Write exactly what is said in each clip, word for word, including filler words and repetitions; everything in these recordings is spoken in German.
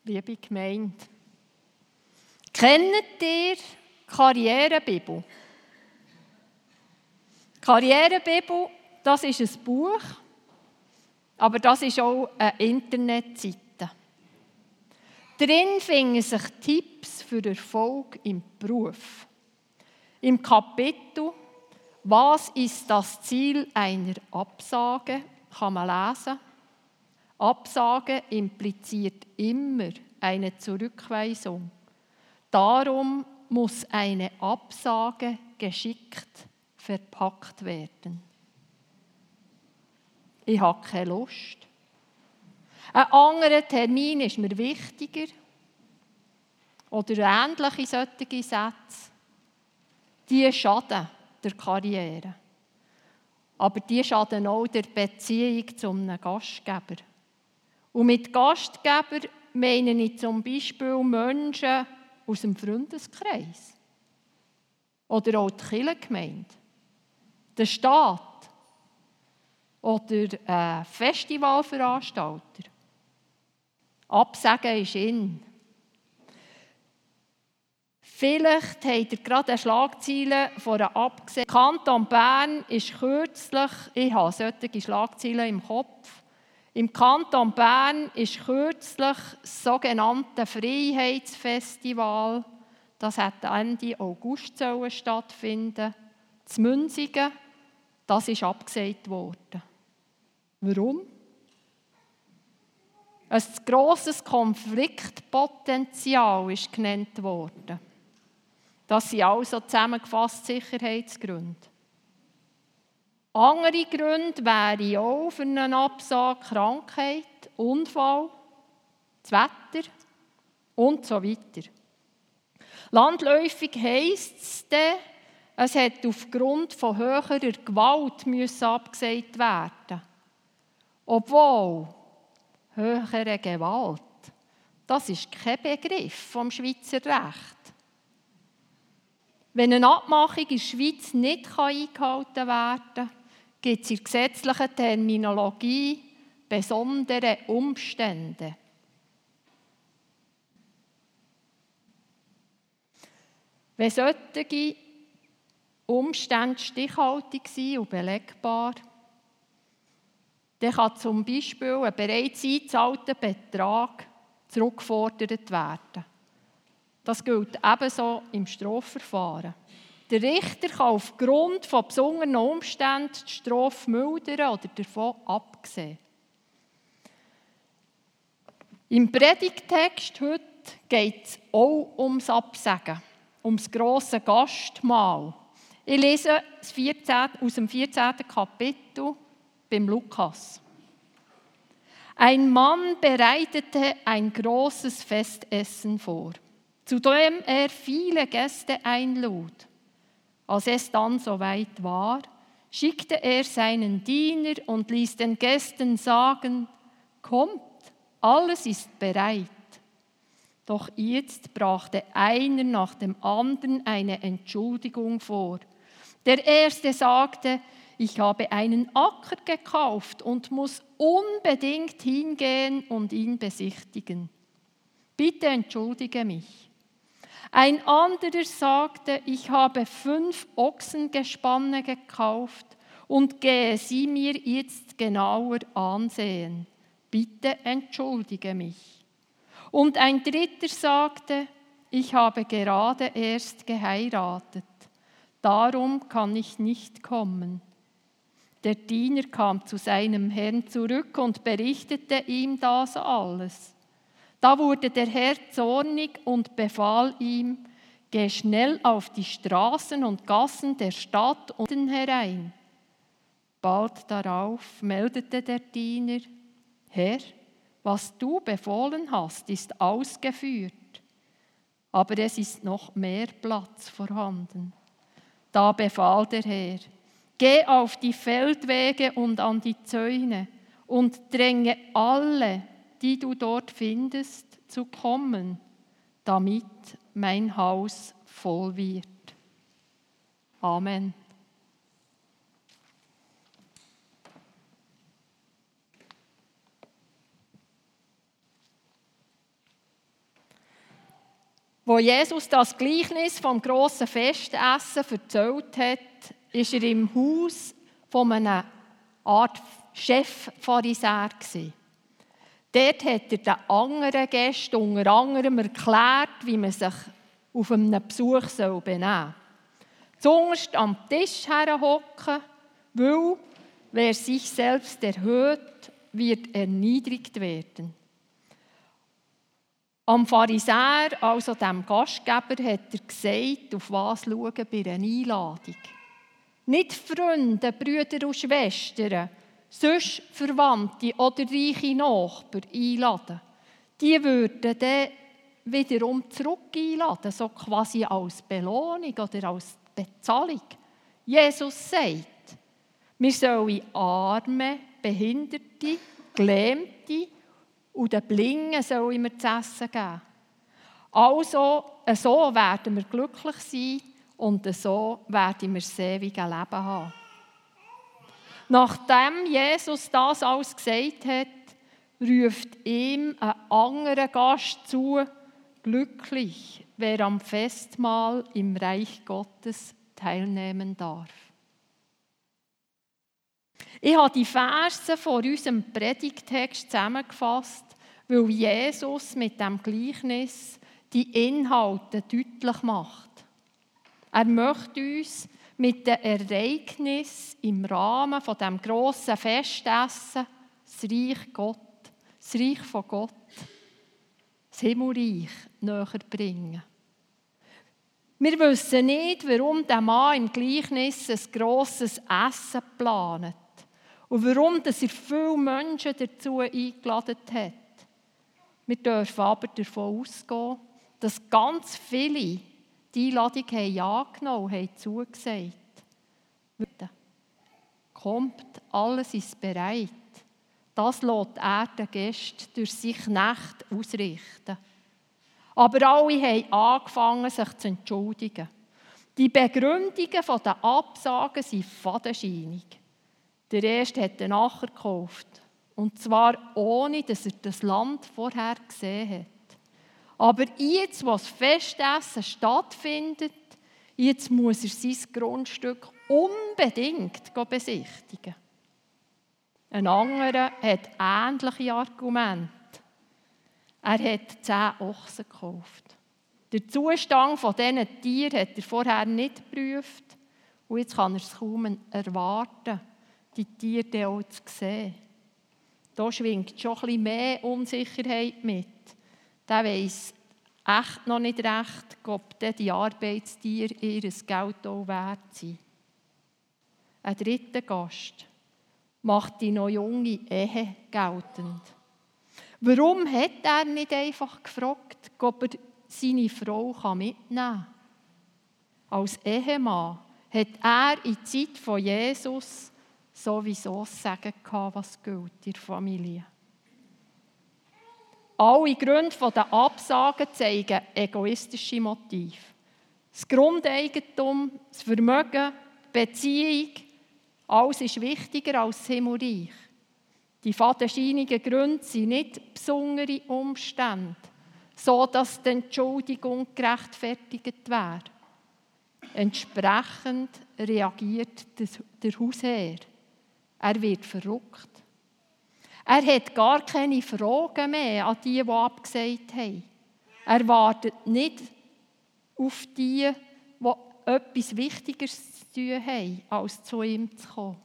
liebe Gemeinde. Kennt ihr die Karrierebibel? Die Karrierebibel, das ist ein Buch, aber das ist auch eine Internetseite. Darin finden sich Tipps für Erfolg im Beruf. Im Kapitel «Was ist das Ziel einer Absage?» kann man lesen. Absage impliziert immer eine Zurückweisung. Darum muss eine Absage geschickt verpackt werden. Ich habe keine Lust. Ein anderer Termin ist mir wichtiger. Oder ähnliche solche Sätze. Die schaden der Karriere. Aber die schaden auch der Beziehung zu einem Gastgeber. Und mit Gastgeber meine ich zum Beispiel Menschen aus dem Freundeskreis. Oder auch die Kirchengemeinde. Der Staat. Oder ein Festivalveranstalter. Absagen ist in. Vielleicht habt ihr gerade eine Schlagzeile von einer abgesehen. Kanton Bern ist kürzlich, ich habe solche Schlagzeilen im Kopf, im Kanton Bern ist kürzlich das sogenannte Freiheitsfestival, das hätte Ende August stattfinden, in Münsingen, das ist abgesagt worden. Warum? Ein grosses Konfliktpotenzial ist genannt worden. Das sind also zusammengefasst Sicherheitsgründe. Andere Gründe wären auch für eine Absage Krankheit, Unfall, das Wetter und so weiter. Landläufig heisst es dann, es hätte aufgrund von höherer Gewalt müssen abgesagt werden. Obwohl höhere Gewalt, das ist kein Begriff vom Schweizer Recht. Wenn eine Abmachung in der Schweiz nicht eingehalten werden kann, gibt es in der gesetzlichen Terminologie besondere Umstände. Wenn solche Umstände stichhaltig sind und belegbar, dann kann zum Beispiel ein bereits eingezahlter Betrag zurückgefordert werden. Das gilt ebenso im Strafverfahren. Der Richter kann aufgrund von besonderen Umständen die Strafe mildern oder davon absehen. Im Predigtext heute geht es auch ums Absagen, ums grosse Gastmahl. Ich lese aus dem vierzehnten Kapitel beim Lukas. Ein Mann bereitete ein großes Festessen vor, zu dem er viele Gäste einlud. Als es dann soweit war, schickte er seinen Diener und ließ den Gästen sagen: Kommt, alles ist bereit. Doch jetzt brachte einer nach dem anderen eine Entschuldigung vor. Der erste sagte: Ich habe einen Acker gekauft und muss unbedingt hingehen und ihn besichtigen. Bitte entschuldige mich. Ein anderer sagte: Ich habe fünf Ochsengespanne gekauft und gehe sie mir jetzt genauer ansehen. Bitte entschuldige mich. Und ein dritter sagte: Ich habe gerade erst geheiratet. Darum kann ich nicht kommen. Der Diener kam zu seinem Herrn zurück und berichtete ihm das alles. Da wurde der Herr zornig und befahl ihm: Geh schnell auf die Straßen und Gassen der Stadt unten herein. Bald darauf meldete der Diener: Herr, was du befohlen hast, ist ausgeführt, aber es ist noch mehr Platz vorhanden. Da befahl der Herr: Geh auf die Feldwege und an die Zäune und dränge alle, die du dort findest, zu kommen, damit mein Haus voll wird. Amen. Wo Jesus das Gleichnis vom grossen Festessen erzählt hat, war er im Haus von einer Art Chefpharisäer. Dort hat er den anderen Gästen unter anderem erklärt, wie man sich auf einem Besuch benehmen soll. Zuunterst am Tisch herhocken, weil wer sich selbst erhöht, wird erniedrigt werden. Am Pharisäer, also dem Gastgeber, hat er gesagt, auf was schauen bei einer Einladung. Nicht Freunde, Brüder und Schwestern, sonst Verwandte oder reiche Nachbarn einladen. Die würden dann wiederum zurück einladen, so quasi als Belohnung oder als Bezahlung. Jesus sagt, wir sollen Arme, Behinderte, Gelähmte und den Blinden sollen wir zu essen geben. Also, so werden wir glücklich sein und so werden wir das ewige Leben haben. Nachdem Jesus das alles gesagt hat, ruft ihm ein anderer Gast zu, glücklich, wer am Festmahl im Reich Gottes teilnehmen darf. Ich habe die Verse vor unserem Predigtext zusammengefasst, weil Jesus mit dem Gleichnis die Inhalte deutlich macht. Er möchte uns mit den Ereignissen im Rahmen von dem grossen Festessen das Reich Gott, das Reich von Gott, das Himmelreich näher bringen. Wir wissen nicht, warum der Mann im Gleichnis ein grosses Essen plant und warum er viele Menschen dazu eingeladen hat. Wir dürfen aber davon ausgehen, dass ganz viele die Einladung haben angenommen und haben zugesagt. Kommt, alles ist bereit. Das lässt er den Gästen durch sich Knechte ausrichten. Aber alle haben angefangen, sich zu entschuldigen. Die Begründungen der Absagen sind fadenscheinig. Der Erste hat den Acker gekauft. Und zwar ohne, dass er das Land vorher gesehen hat. Aber jetzt, wo das Festessen stattfindet, jetzt muss er sein Grundstück unbedingt besichtigen. Ein anderer hat ähnliche Argumente. Er hat zehn Ochsen gekauft. Den Zustand dieser Tiere hat er vorher nicht geprüft. Und jetzt kann er es kaum erwarten, die Tiere dann auch zu sehen. Da schwingt schon ein bisschen mehr Unsicherheit mit. Der weiss echt noch nicht recht, ob die Arbeitstiere ihr Geld auch wert sind. Ein dritter Gast macht die noch junge Ehe geltend. Warum hat er nicht einfach gefragt, ob er seine Frau mitnehmen kann? Als Ehemann hat er in der Zeit von Jesus sowieso das Sagen gehabt, was gilt in der Familie. Alle Gründe der Absagen zeigen egoistische Motive. Das Grundeigentum, das Vermögen, die Beziehung, alles ist wichtiger als das Himmelreich. Die fadenscheinigen Gründe sind nicht besondere Umstände, so dass die Entschuldigung gerechtfertigt wäre. Entsprechend reagiert der Hausherr. Er wird verrückt. Er hat gar keine Fragen mehr an die, die abgesagt haben. Er wartet nicht auf die, die etwas Wichtigeres zu tun haben, als zu ihm zu kommen.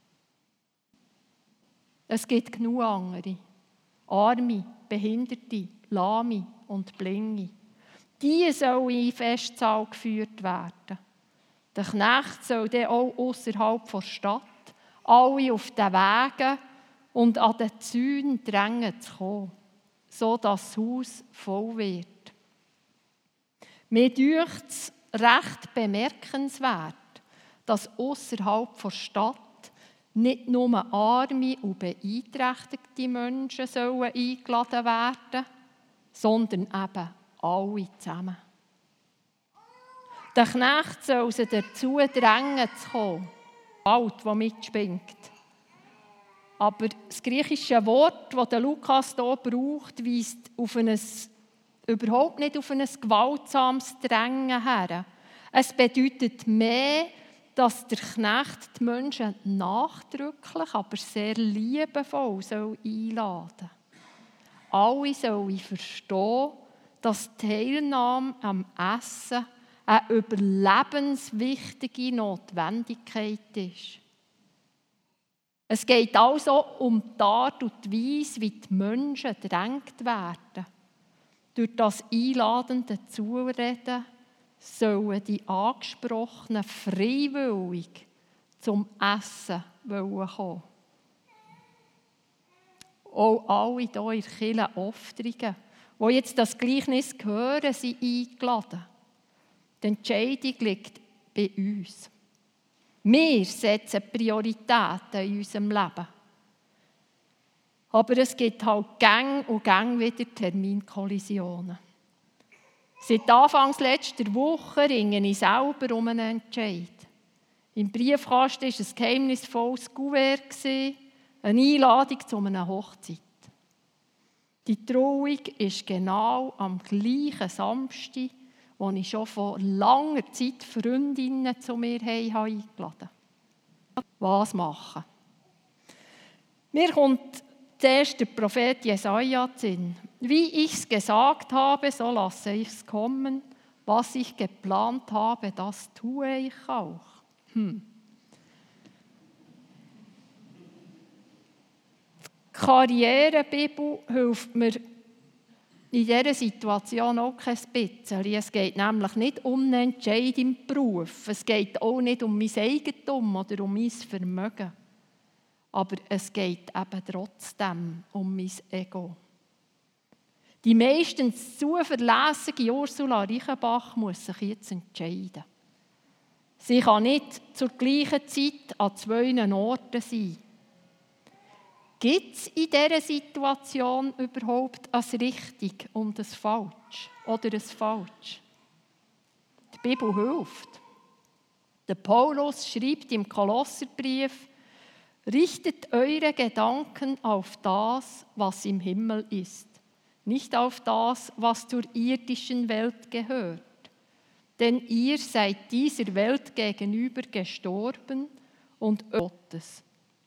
Es gibt genug andere. Arme, Behinderte, Lahme und Blinde. Die sollen in den Festsaal geführt werden. Der Knecht soll dann auch ausserhalb der Stadt, alle auf den Wegen und an den Zäunen drängen zu kommen, sodass das Haus voll wird. Mir dünkt es recht bemerkenswert, dass ausserhalb der Stadt nicht nur arme und beeinträchtigte Menschen sollen eingeladen werden, sondern eben alle zusammen. Der Knecht soll sie dazu drängen zu kommen, Alt, das mitschwingt. Aber das griechische Wort, das Lukas hier braucht, weist auf ein Überhaupt nicht auf ein gewaltsames Drängen her. Es bedeutet mehr, dass der Knecht die Menschen nachdrücklich, aber sehr liebevoll einladen soll. Alle sollen verstehen, dass die Teilnahme am Essen eine überlebenswichtige Notwendigkeit ist. Es geht also um die Art und die Weise, wie die Menschen gedrängt werden. Durch das einladende Zureden sollen die Angesprochenen freiwillig zum Essen kommen. Auch alle hier in der Kirche Oftrigen, die jetzt das Gleichnis hören, sind eingeladen. Die Entscheidung liegt bei uns. Wir setzen Prioritäten in unserem Leben. Aber es gibt halt gang und gang wieder Terminkollisionen. Seit Anfangs letzter Woche ringe ich selber um einen Entscheid. Im Briefkasten war ein geheimnisvolles Kuvert, eine Einladung zu einer Hochzeit. Die Trauung ist genau am gleichen Samstag, wo ich schon vor langer Zeit Freundinnen zu mir eingeladen habe. Was machen? Mir kommt zuerst der Prophet Jesaja in den Sinn. Wie ich es gesagt habe, so lasse ich es kommen. Was ich geplant habe, das tue ich auch. Hm. Die Karrierebibel hilft mir in dieser Situation auch kein bisschen. Es geht nämlich nicht um einen Entscheid im Beruf. Es geht auch nicht um mein Eigentum oder um mein Vermögen. Aber es geht eben trotzdem um mein Ego. Die meistens zuverlässige Ursula Reichenbach muss sich jetzt entscheiden. Sie kann nicht zur gleichen Zeit an zwei Orten sein. Gibt es in dieser Situation überhaupt ein Richtig und ein Falsch oder ein Falsch? Die Bibel hilft. Der Paulus schreibt im Kolosserbrief: Richtet eure Gedanken auf das, was im Himmel ist, nicht auf das, was zur irdischen Welt gehört. Denn ihr seid dieser Welt gegenüber gestorben und Gottes.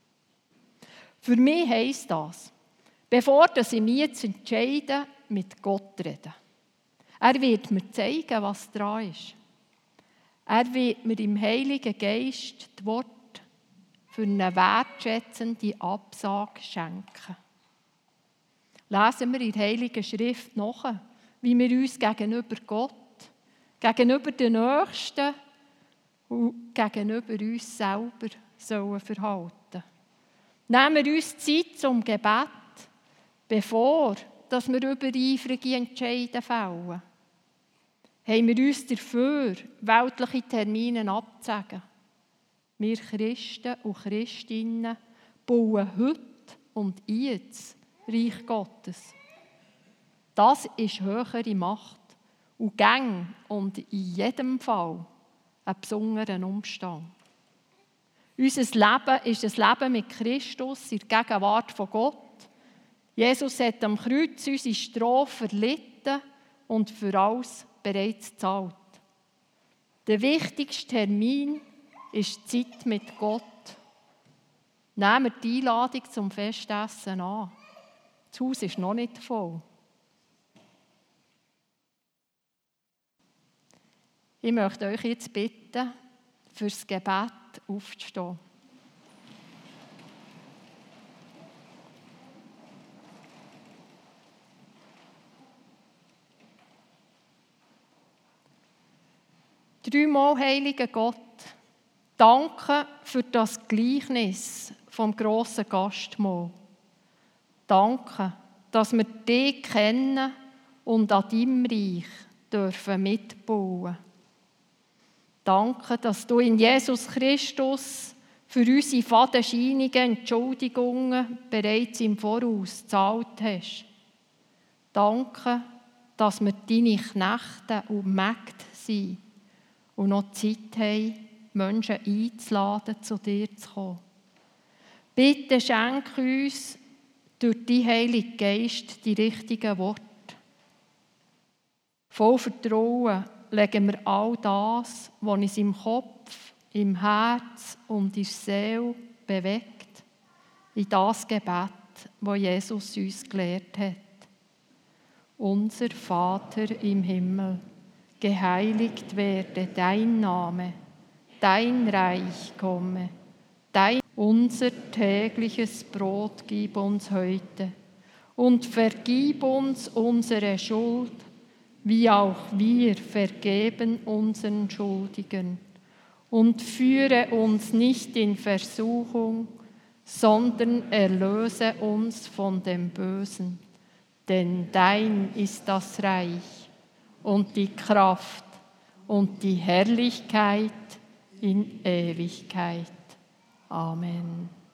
Für mich heisst das, bevor ich mich jetzt entscheide, mit Gott reden. Er wird mir zeigen, was dran ist. Er wird mir im Heiligen Geist die Worte für eine wertschätzende Absage schenken. Lesen wir in der Heiligen Schrift nach, wie wir uns gegenüber Gott, gegenüber den Nächsten und gegenüber uns selber sollen verhalten. Nehmen wir uns Zeit zum Gebet, bevor dass wir übereifrige Entscheide fällen. Haben wir uns dafür, weltliche Termine abzusagen. Wir Christen und Christinnen bauen heute und jetzt Reich Gottes. Das ist höhere Macht und gang und in jedem Fall ein besonderer Umstand. Unser Leben ist ein Leben mit Christus in der Gegenwart von Gott. Jesus hat am Kreuz unsere Strafe erlitten und für alles bereits gezahlt. Der wichtigste Termin ist die Zeit mit Gott. Nehmen wir die Einladung zum Festessen an. Das Haus ist noch nicht voll. Ich möchte euch jetzt bitten, fürs Gebet aufzustehen. Dreimal heiliger Gott, danke für das Gleichnis vom grossen Gastmahl. Danke, dass wir dich kennen und an deinem Reich dürfen mitbauen. Danke, dass du in Jesus Christus für unsere fadenscheinigen Entschuldigungen bereits im Voraus gezahlt hast. Danke, dass wir deine Knechte und Mägde sind und noch Zeit haben, Menschen einzuladen, zu dir zu kommen. Bitte schenke uns durch deinen Heiligen Geist die richtigen Worte. Voll Vertrauen legen wir all das, was uns im Kopf, im Herz und in der Seele bewegt, in das Gebet, das Jesus uns gelehrt hat. Unser Vater im Himmel, geheiligt werde dein Name, dein Reich komme, dein unser tägliches Brot gib uns heute und vergib uns unsere Schuld, wie auch wir vergeben unseren Schuldigen. Und führe uns nicht in Versuchung, sondern erlöse uns von dem Bösen. Denn dein ist das Reich und die Kraft und die Herrlichkeit in Ewigkeit. Amen.